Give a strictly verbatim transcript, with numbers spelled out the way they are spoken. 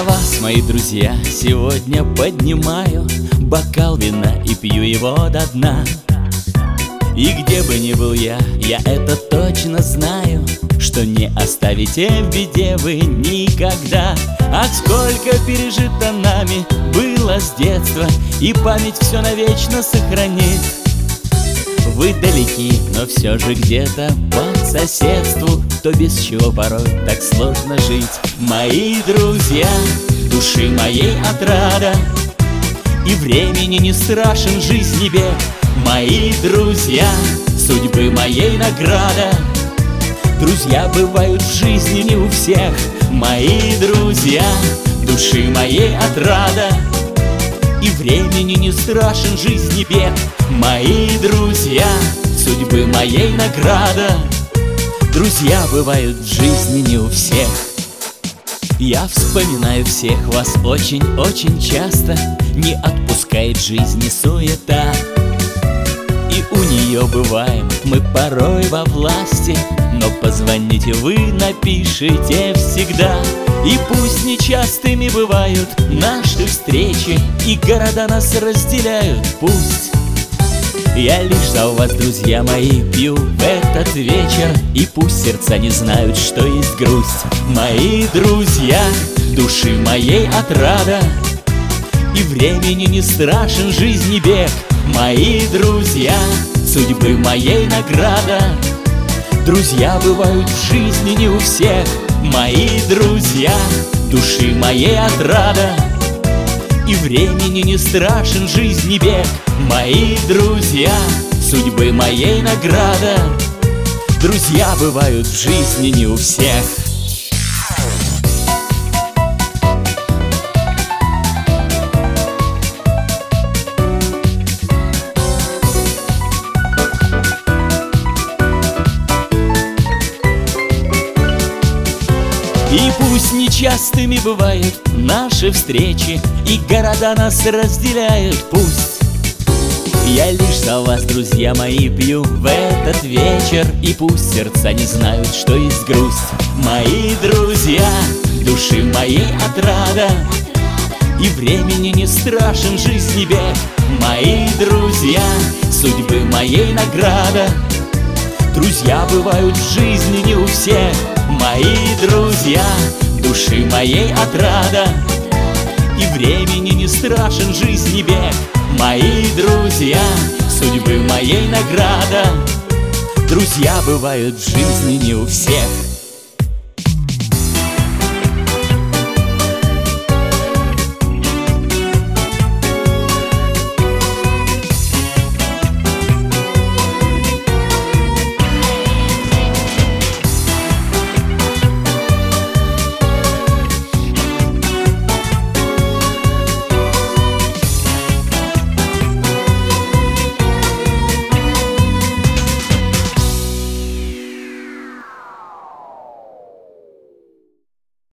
вас, мои друзья, сегодня поднимаю бокал вина и пью его до дна. И где бы ни был я, я это точно знаю, что не оставите в беде вы никогда. Ах, сколько пережито нами было с детства, и память все навечно сохранит. Вы далеки, но все же где-то по соседству, то без чего порой так сложно жить. Мои друзья, души моей отрада, и времени не страшен жизни бег. Мои друзья, судьбы моей награда. Друзья бывают в жизни не у всех. Мои друзья, души моей отрада, и времени не страшен жизни бег. Мои друзья, судьбы моей награда. Друзья бывают в жизни не у всех. Я вспоминаю всех вас очень-очень часто. Не отпускает жизни суета, и у нее бываем мы порой во власти. Но позвоните вы, напишите всегда. И пусть нечастыми бывают наши встречи, и города нас разделяют, пусть. Я лишь за вас, друзья мои, пью в этот вечер, и пусть сердца не знают, что есть грусть. Мои друзья, души моей отрада, и времени не страшен жизни бег. Мои друзья, судьбы моей награда. Друзья бывают в жизни не у всех. Мои друзья, души моей отрада, и времени не страшен жизни бег. Мои друзья, судьбы моей награда. Друзья бывают в жизни не у всех. И пусть нечастыми бывают наши встречи, и города нас разделяют, пусть. Я лишь за вас, друзья мои, пью в этот вечер, и пусть сердца не знают, что есть грусть. Мои друзья, души моей отрада, и времени не страшен жизни бег. Мои друзья, судьбы моей награда. Друзья бывают в жизни не у всех. Мои друзья, души моей отрада, и времени не страшен жизни бег. Мои друзья, судьбы моей награда. Друзья бывают в жизни не у всех.